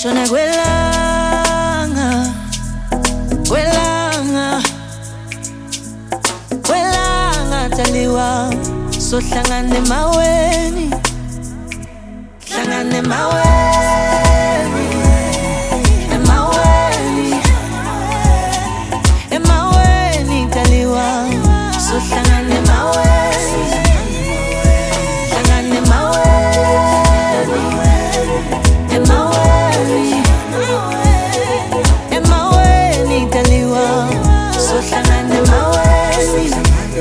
Ukushona kwelanga, kwelanga, kwelanga taliwa. So hlangane maweni, hlangane maweni, emaweni, emaweni taliwa. So hlangane maweni, hlangane maweni, emaweni, emaweni taliwa. So hlangane maweni.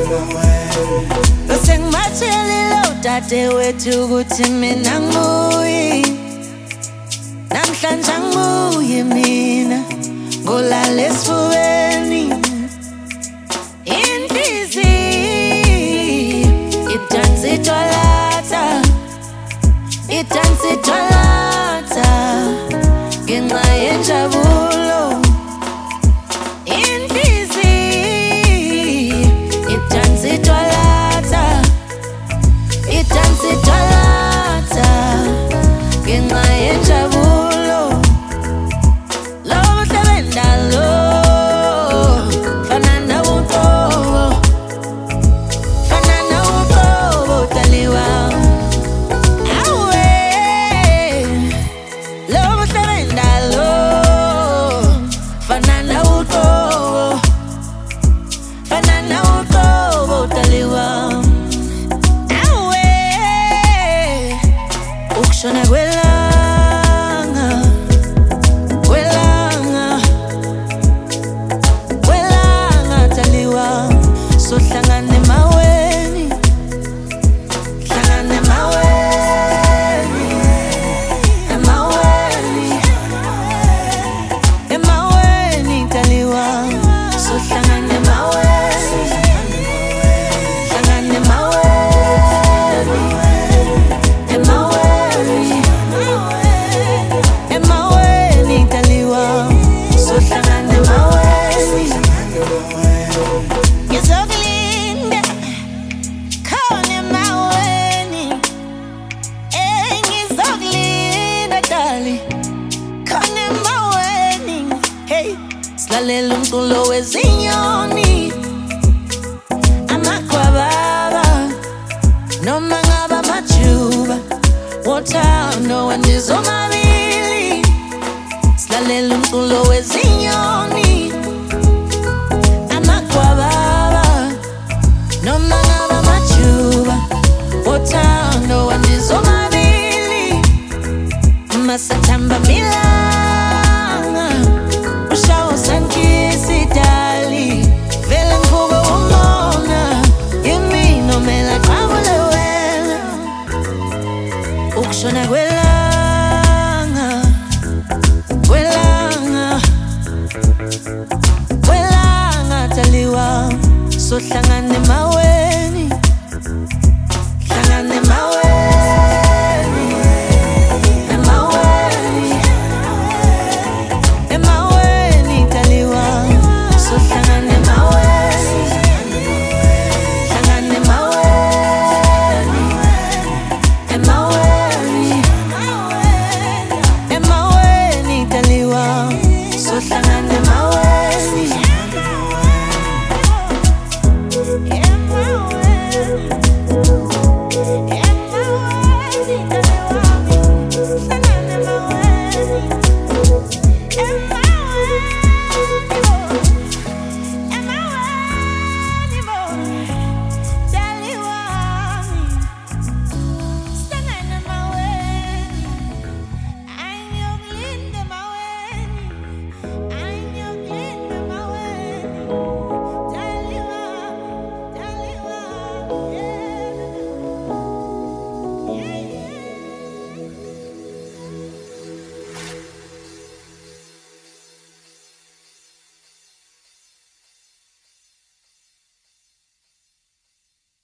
Dade wethu ukuthi mina nguye, namhlanje nguye mina, ngolala esifubeni. Inhliziyo idansa itholatha, idansa itholatha, ngenxa yenjabulo. Inhliziyo idansa itholatha, idansa itholatha, ngenxa yenjabulo. Lo buhle bendalo fana nawuqobo, fana nawuqobo taliwa. Awe lo buhle bendalo fana nawuqobo, fana nawuqobo taliwa. Ukushona kwelanga, kwelanga, kwelanga taliwa. So hlangane maweni, hlangane maweni, emaweni, emaweni taliwa. So hlangane maweni, hlangane maweni, emaweni, emaweni taliwa. So hlangane maweni. Ngizokulinda khona emaweni, ngizokulinda dali khona emaweni. Hey, silalela umculo wezinyoni, amagwababa noma ngaba amajuba, wothando wandizomabili. Silalela umculo wezinyoni, amagwababa noma ngaba amajuba, wothando wandizomabili. Masithamba milanga, ushawo sankisi dali, vele ngivuka ungona, yimi nomela qabule wena. Ukushona kwelanga, kwelanga, kwelanga taliwa. So hlangane maweni.